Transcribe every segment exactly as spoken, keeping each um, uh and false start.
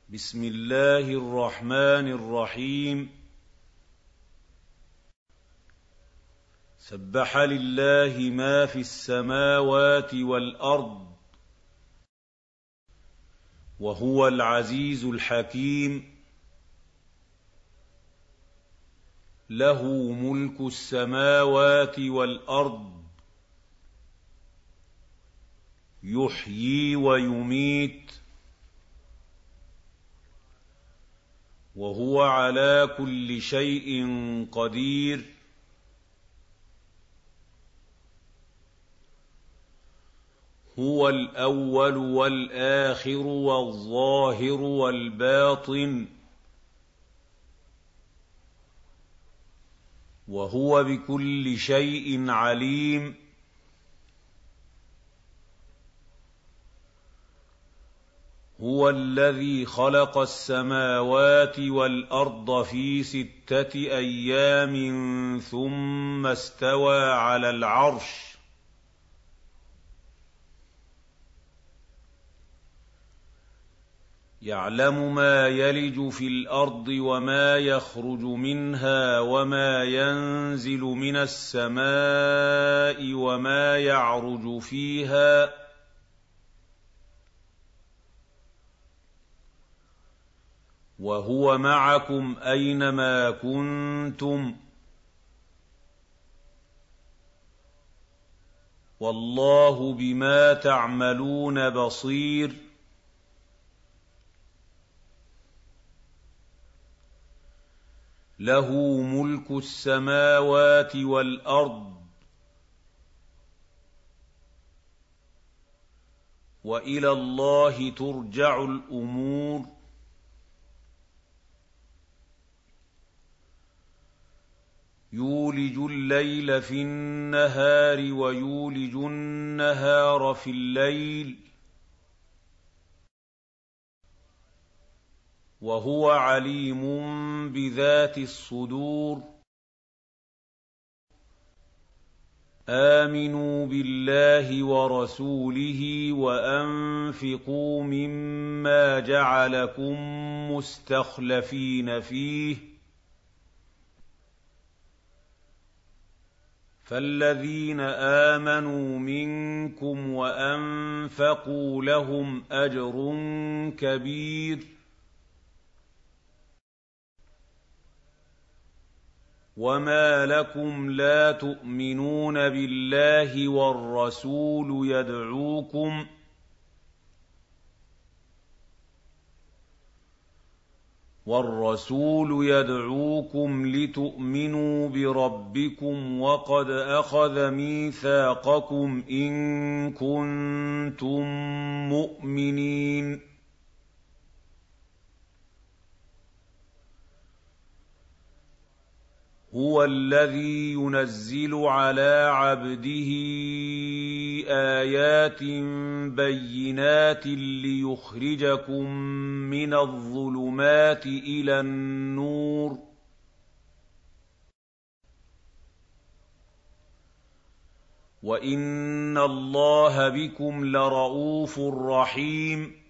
بسم الله الرحمن الرحيم. سبح لله ما في السماوات والأرض وهو العزيز الحكيم. له ملك السماوات والأرض يحيي ويميت وهو على كل شيء قدير. هو الأول والآخر والظاهر والباطن وهو بكل شيء عليم. هو الذي خلق السماوات والأرض في ستة أيام ثم استوى على العرش. يعلم ما يلج في الأرض وما يخرج منها وما ينزل من السماء وما يعرج فيها وهو معكم أينما كنتم والله بما تعملون بصير. له ملك السماوات والأرض وإلى الله ترجع الأمور. يولج الليل في النهار ويولج النهار في الليل وهو عليم بذات الصدور. آمنوا بالله ورسوله وأنفقوا مما جعلكم مستخلفين فيه فالذين آمنوا منكم وأنفقوا لهم أجر كبير. وما لكم لا تؤمنون بالله والرسول يدعوكم والرسول يدعوكم لتؤمنوا بربكم وقد أخذ ميثاقكم إن كنتم مؤمنين. هو الذي ينزل على عبده آيات بينات ليخرجكم من الظلمات إلى النور وإن الله بكم لرءوف رحيم.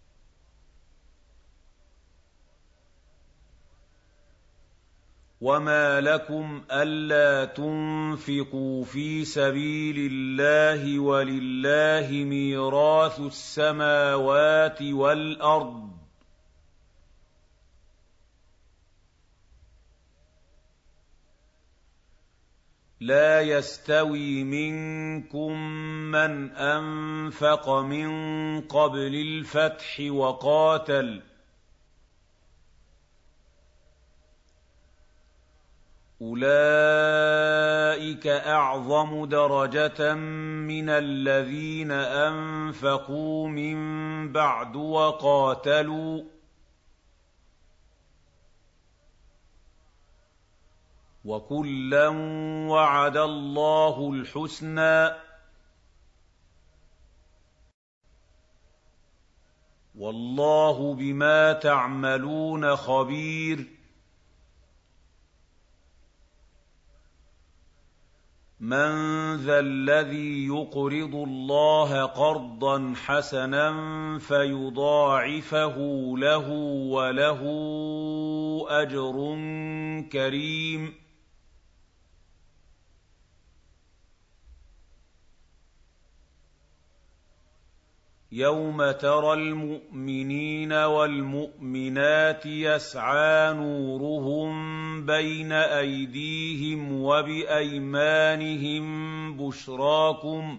وما لكم ألا تنفقوا في سبيل الله ولله ميراث السماوات والأرض لا يستوي منكم من أنفق من قبل الفتح وقاتل أولئك أعظم درجة من الذين أنفقوا من بعد وقاتلوا وكلا وعد الله الحسنى والله بما تعملون خبير. مَّن ذَا الَّذِي يُقْرِضُ اللَّهَ قَرْضًا حَسَنًا فَيُضَاعِفَهُ لَهُ وَلَهُ أَجْرٌ كَرِيمٌ يَوْمَ تَرَى الْمُؤْمِنِينَ وَالْمُؤْمِنَاتِ يَسْعَىٰ نُورُهُم بَيْنَ أَيْدِيهِمْ وَبِأَيْمَانِهِم بُشْرَاكُمُ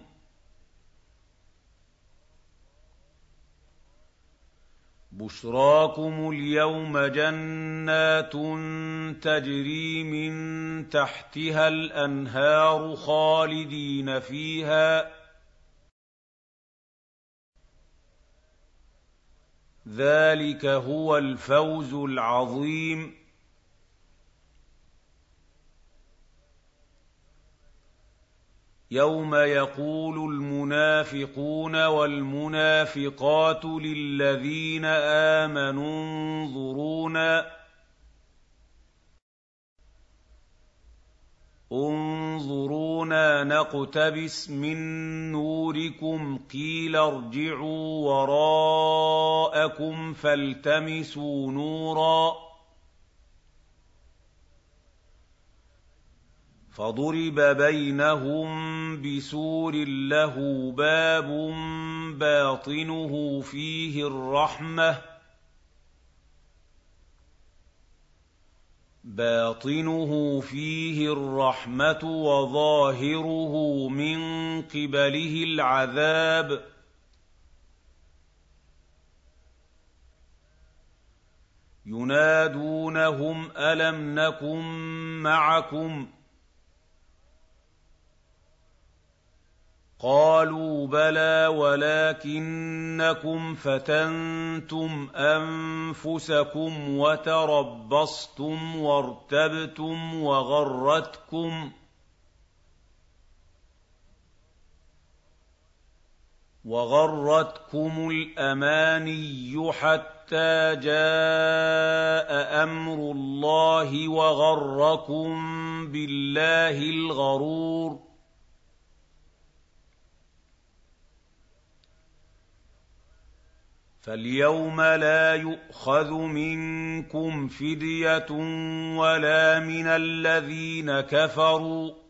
بُشْرَاكُمُ الْيَوْمَ جَنَّاتٌ تَجْرِي مِن تَحْتِهَا الْأَنْهَارُ خَالِدِينَ فِيهَا ۚ ذَٰلِكَ هُوَ الْفَوْزُ الْعَظِيمُ يَوْمَ يَقُولُ الْمُنَافِقُونَ وَالْمُنَافِقَاتُ لِلَّذِينَ آمَنُوا انظُرُونَا انظُرُونَا نَقْتَبِسْ مِن نُّورِكُمْ قِيلَ ارْجِعُوا وَرَاءَكُمْ فَالْتَمِسُوا نُورًا فَضُرِبَ بَيْنَهُم بِسُورٍ لَّهُ بَابٌ بَاطِنُهُ فِيهِ الرَّحْمَةُ باطنه فيه الرحمة وظاهره من قبله العذاب ينادونهم ألم نكن معكم قالوا بلى ولكنكم فتنتم أنفسكم وتربصتم وارتبتم وغرتكم وغرتكم الأماني حتى جاء أمر الله وغركم بالله الغرور فَالْيَوْمَ لَا يُؤْخَذُ مِنكُمْ فِدْيَةٌ وَلَا مِنَ الَّذِينَ كَفَرُوا ۚ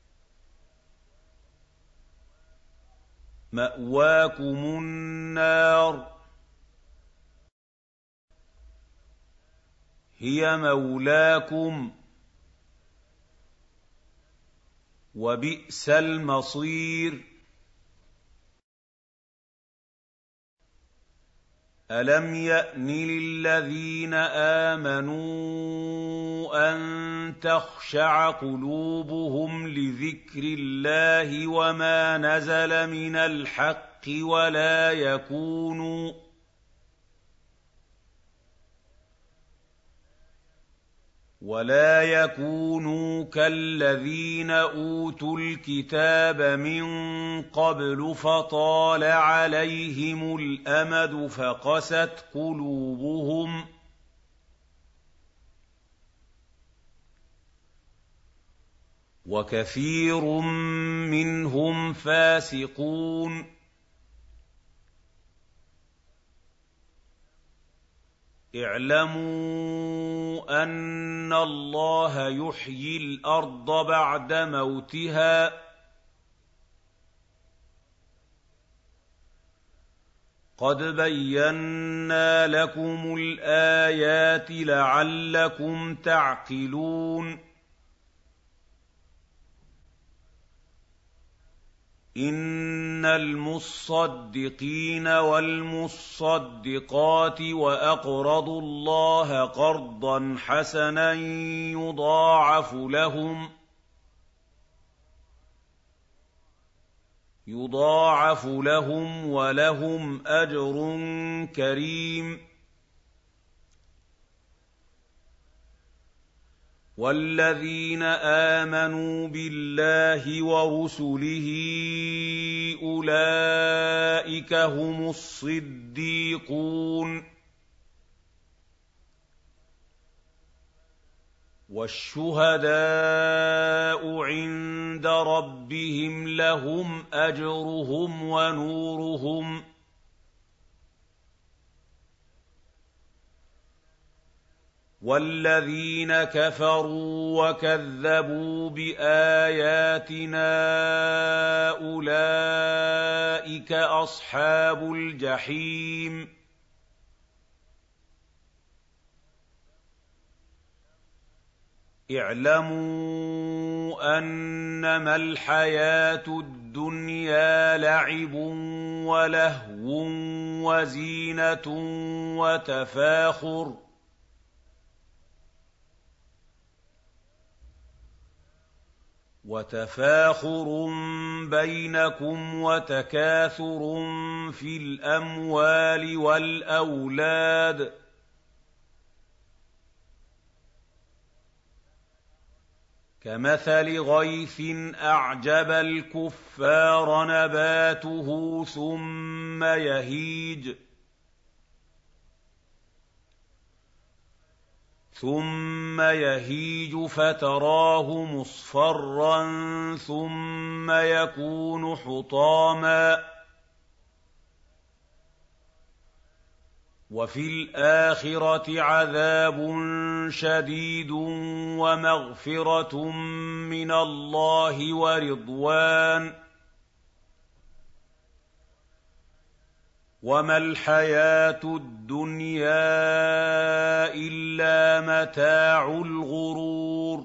مَأْوَاكُمُ النَّارُ هِيَ مَوْلَاكُمْ ۖ وَبِئْسَ الْمَصِيرُ أَلَمْ يَأْنِ لِلَّذِينَ آمَنُوا أَن تَخْشَعَ قُلُوبُهُمْ لِذِكْرِ اللَّهِ وَمَا نَزَلَ مِنَ الْحَقِّ وَلَا يَكُونُوا وَلَا يَكُونُوا كَالَّذِينَ أُوتُوا الْكِتَابَ مِن قَبْلُ فَطَالَ عَلَيْهِمُ الْأَمَدُ فَقَسَتْ قُلُوبُهُمْ ۖ وَكَثِيرٌ مِّنْهُمْ فَاسِقُونَ اعْلَمُوا أَنَّ اللَّهَ يُحْيِي الْأَرْضَ بَعْدَ مَوْتِهَا ۚ قَدْ بَيَّنَّا لَكُمُ الْآيَاتِ لَعَلَّكُمْ تَعْقِلُونَ إِنَّ الْمُصَّدِّقِينَ وَالْمُصَّدِّقَاتِ وَأَقْرَضُوا اللَّهَ قَرْضًا حَسَنًا يُضَاعَفُ لَهُمْ يُضَاعَفُ لَهُمْ وَلَهُمْ أَجْرٌ كَرِيمٌ وَالَّذِينَ آمَنُوا بِاللَّهِ وَرُسُلِهِ أُولَٰئِكَ هُمُ الصِّدِّيقُونَ وَالشُّهَدَاءُ عِندَ رَبِّهِمْ لَهُمْ أَجْرُهُمْ وَنُورُهُمْ ۖ وَالَّذِينَ كَفَرُوا وَكَذَّبُوا بِآيَاتِنَا أُولَٰئِكَ أَصْحَابُ الْجَحِيمِ اعْلَمُوا أَنَّمَا الْحَيَاةُ الدُّنْيَا لَعِبٌ وَلَهْوٌ وَزِينَةٌ وَتَفَاخُرٌ وتفاخر بينكم وتكاثر في الأموال والأولاد كمثل غيث أعجب الكفار نباته ثم يهيج ثم يهيج فتراه مصفرا ثم يكون حطاما وفي الآخرة عذاب شديد ومغفرة من الله ورضوان وما الحياة الدنيا إلا متاع الغرور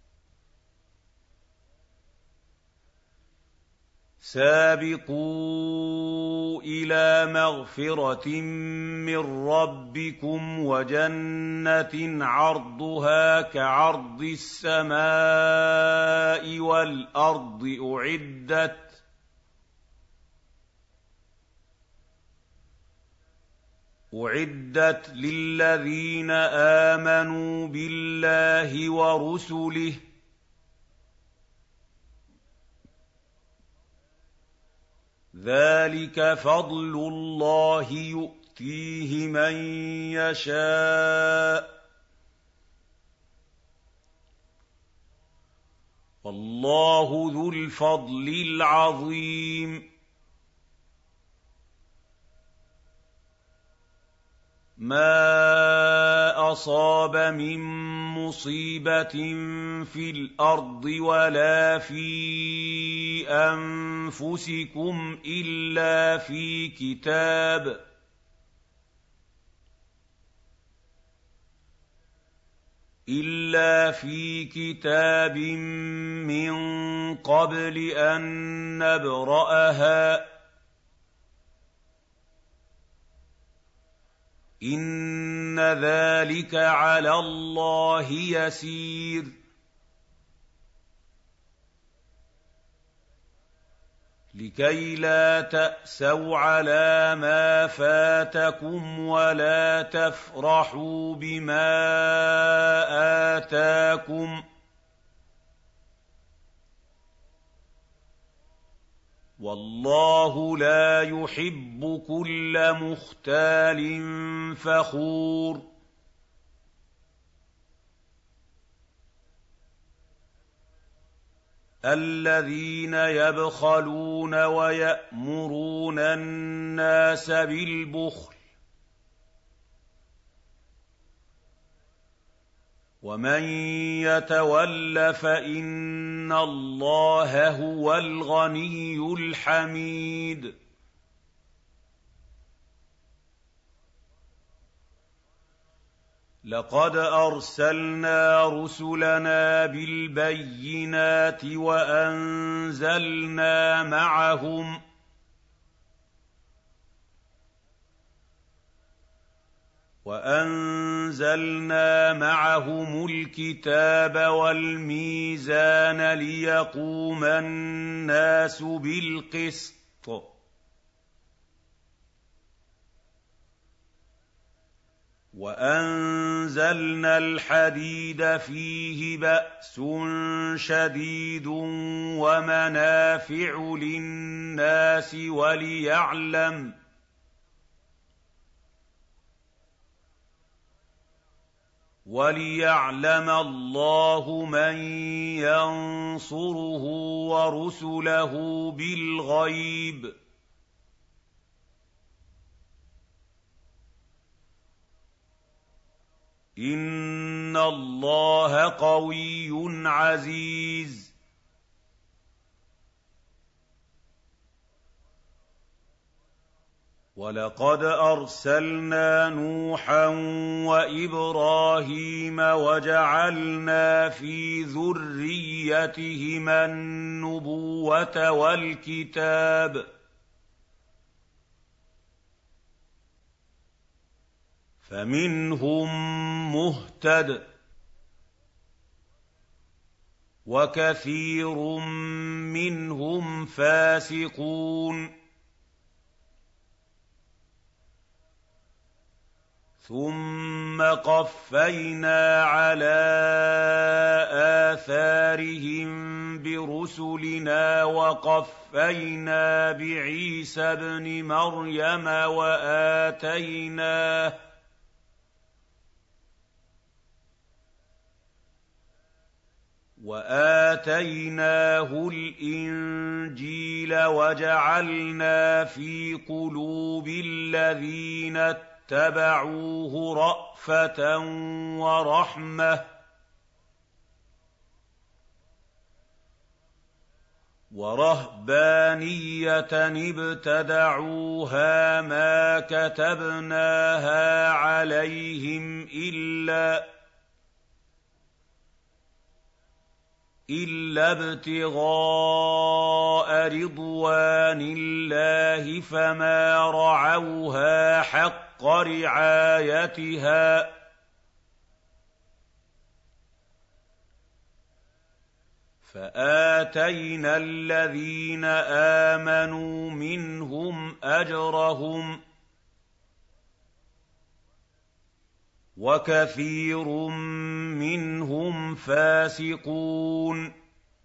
سابقوا إلى مغفرة من ربكم وجنة عرضها كعرض السماء والأرض أعدت أعدت للذين آمنوا بالله ورسله ذلك فضل الله يؤتيه من يشاء والله ذو الفضل العظيم ما أصاب من مصيبة في الأرض ولا في أنفسكم إلا في كتاب إلا في كتاب من قبل أن نبرأها إِنَّ ذَٰلِكَ عَلَى اللَّهِ يَسِيرٌ لِكَيْ لَا تَأْسَوْا عَلَىٰ مَا فَاتَكُمْ وَلَا تَفْرَحُوا بِمَا آتَاكُمْ وَاللَّهُ لَا يُحِبُّ كُلَّ مُخْتَالٍ فَخُورٍ الَّذِينَ يَبْخَلُونَ وَيَأْمُرُونَ النَّاسَ بِالْبُخْلِ وَمَن يَتَوَلَّ فَإِنَّ اللَّهَ هُوَ الْغَنِيُّ الْحَمِيدُ لَقَدْ أَرْسَلْنَا رُسُلَنَا بِالْبَيِّنَاتِ وَأَنزَلْنَا مَعَهُمْ وَأَنزَلْنَا مَعَهُمُ الْكِتَابَ وَالْمِيزَانَ لِيَقُومَ النَّاسُ بِالْقِسْطِ ۖ وَأَنزَلْنَا الْحَدِيدَ فِيهِ بَأْسٌ شَدِيدٌ وَمَنَافِعُ لِلنَّاسِ وَلِيَعْلَمَ اللَّهُ مَن يَنصُرُهُ وَرُسُلَهُ بِالْغَيْبِ ۚ إِنَّ اللَّهَ قَوِيٌّ عَزِيزٌ. وَلَقَدْ أَرْسَلْنَا نُوحًا وَإِبْرَاهِيمَ وَجَعَلْنَا فِي ذُرِّيَّتِهِمَا النُّبُوَّةَ وَالْكِتَابَ ۖ فَمِنْهُم مُّهْتَدٍ ۖ وَكَثِيرٌ مِّنْهُمْ فَاسِقُونَ. ثُمَّ قَفَّيْنَا عَلَىٰ آثَارِهِم بِرُسُلِنَا وَقَفَّيْنَا بِعِيسَى ابْنِ مَرْيَمَ وَآتَيْنَاهُ وَآتَيْنَاهُ الْإِنجِيلَ وَجَعَلْنَا فِي قُلُوبِ الَّذِينَ اتَّبَعُوهُ رَأْفَةً وَرَحْمَةً وَرَهْبَانِيَّةً ابْتَدَعُوهَا مَا كَتَبْنَاهَا عَلَيْهِمْ إِلَّا إِلَّا ابْتِغَاءَ رِضْوَانِ اللَّهِ فَمَا رَعَوْهَا حَقَّ رِعَايَتِهَا ۖ فَآتَيْنَا الَّذِينَ آمَنُوا مِنْهُمْ أَجْرَهُمْ ۖ وَكَثِيرٌ مِّنْهُمْ فَاسِقُونَ.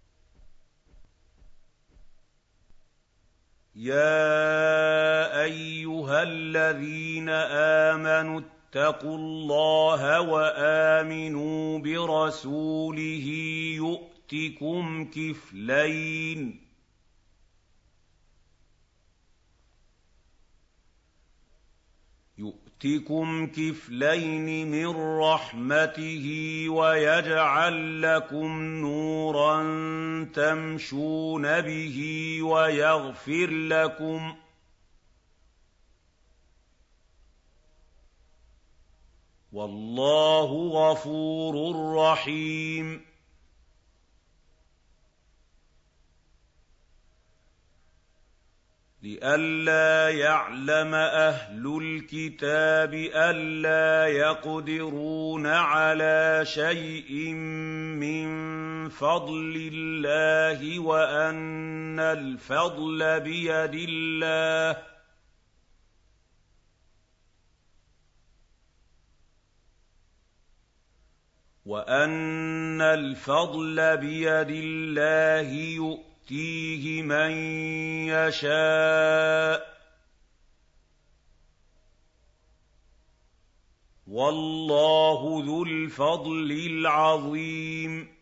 يَا أَيُّهَا الَّذِينَ آمَنُوا اتَّقُوا اللَّهَ وَآمِنُوا بِرَسُولِهِ يُؤْتِكُمْ كِفْلَيْنِ يُؤْتِكُمْ كِفْلَيْنِ مِن رَّحْمَتِهِ وَيَجْعَل لَّكُمْ نُورًا تَمْشُونَ بِهِ وَيَغْفِرْ لَكُمْ ۚ وَاللَّهُ غَفُورٌ رَّحِيمٌ. لِّئَلَّا يَعْلَمَ أَهْلُ الْكِتَابِ أَلَّا يَقْدِرُونَ عَلَىٰ شَيْءٍ مِّن فَضْلِ اللَّهِ وَأَنَّ الْفَضْلَ بِيَدِ اللَّهِ وَأَنَّ الْفَضْلَ بِيَدِ اللَّهِ يُؤْتِيهِ مَن يَشَاءُ ۚ وَاللَّهُ ذُو الْفَضْلِ الْعَظِيمِ.